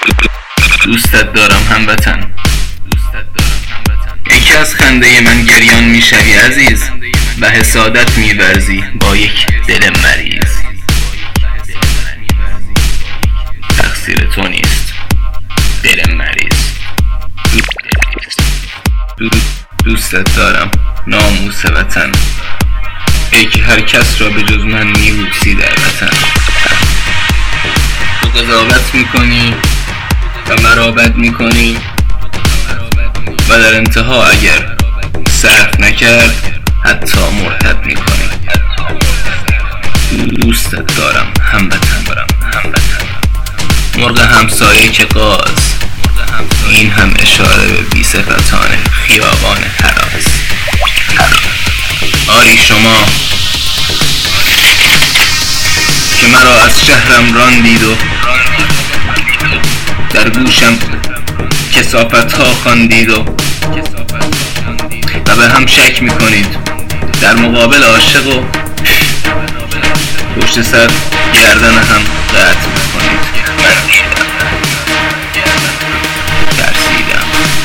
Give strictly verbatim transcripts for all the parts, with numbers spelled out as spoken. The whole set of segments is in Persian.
دوستت دارم هموطن. یکی از خنده من گریان میشوی عزیز و حسادت میورزی با یک دل مریض. تقصیر تو نیست، دل مریض. دوستت دارم ناموس وطن، ای که هر کس را به جز من میبوسی در وطن. تو قضاوت میکنی و مرا بد میکنی و در انتها اگر صرف نکرد حتی مرتد میکنی. دوستت دارم هموطن، مرغ همسایه که قاز، این هم اشاره به بی‌صفتان خیابان هراس. آری شما که مرا از شهرم راندید و در گوشم کثافت ها خواندید و و به هم شک میکنید در مقابل عاشق و پشت سر گردن هم قطع میکنید. ترسیدم.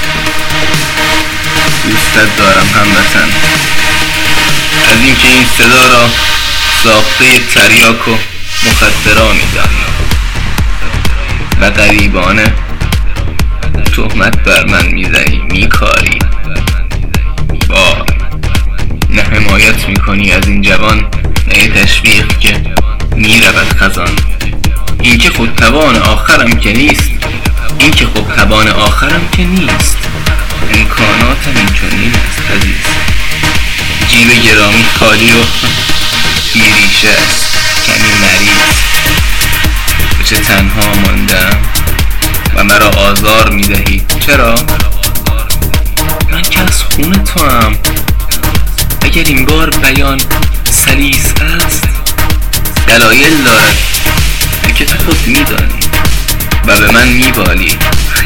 دوستت دارم هموطن، از اینکه این صدا را ساخته تریاک و مخدرا میدانی و غریبانه تهمت بر من میزنی میکاری. وای، نه حمایت میکنی از این جوان، نه تشویق که میرود خزان. این که خود توان آخرم که نیست، این که خود توان آخرم که نیست. امکاناتم این چنین است عزیز، جیب گرامی خالی و بیریشه است کمی مریض. چه تنها ماندم و مرا آزار میدهی. چرا؟ من که از خون تو هم. اگر این بار بیان سلیس است دلایل دارد که تو خود میدانی و به من میبالی.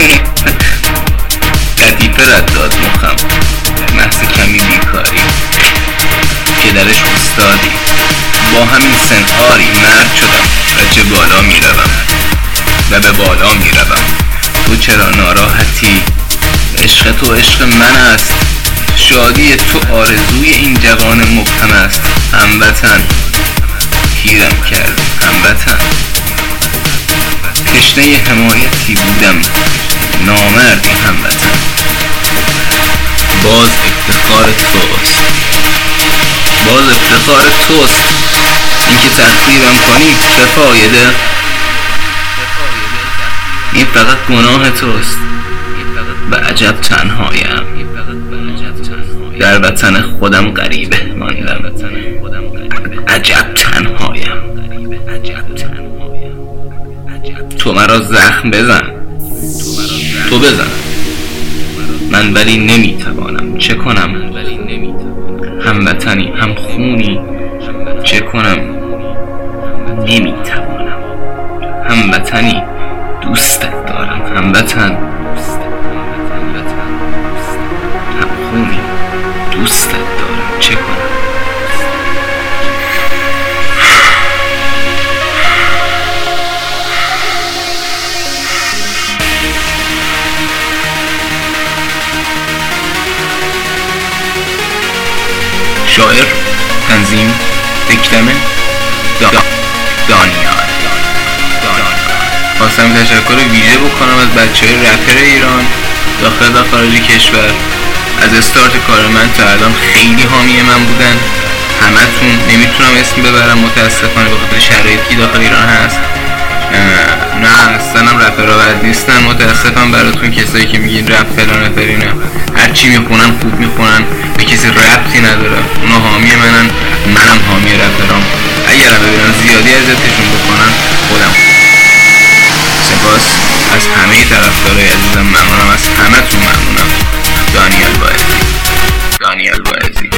قطیفه رد داد مخم محض کمی بیکاری که درش استادی. با همین سن آری مرد شدم و چه بالا میروم و به بالا میروم. تو چرا ناراحتی؟ عشق تو عشق من است، شادی تو آرزوی این جوان مبهم است. هموطن پیرم کرد هموطن، تشنه حمایتی بودم نامردی هموطن. باز افتخار توست، باز افتخار توست. اینکه تخریبم کنی چه فایده؟ این فقط گناه توست و عجب تنهایم. در وطن خودم غریبه ماندم، عجب تنهایم. تو مرا زخم بزن، تو بزن، من ولی نمیتوانم. چه کنم؟ هموطنی هم خونی، چه کنم؟ نمیتوانم. هموطنی دوستت دارم هموطن، هم خونی دوستت دارم، چه کنم؟ شاعر، تنظیم، دکلمه دا دانیال. خواستم تشکر ویژه بکنم از بچه های رپر ایران داخل و خارج کشور. از استارت کار من تا الان خیلی حامی من بودن. همتون نمیتونم اسم ببرم متاسفانه به خاطر شرایطی داخل ایران هست. نه اصلا هم رپرها بد نیستن متاسفم براتون، کسایی که میگین رپ فلان فلانه. هر چی میخونن خوب میخونن، به کسی ربطی نداره. اونا حامی منن، منم حامی رپرام. اگرم ببینم زیادی اذیتشون بکنن خودم. سپاس از همه طرفدارای عزیزم، ممنونم از همتون، ممنونم. دانیال باعزی، دانیال باعزی.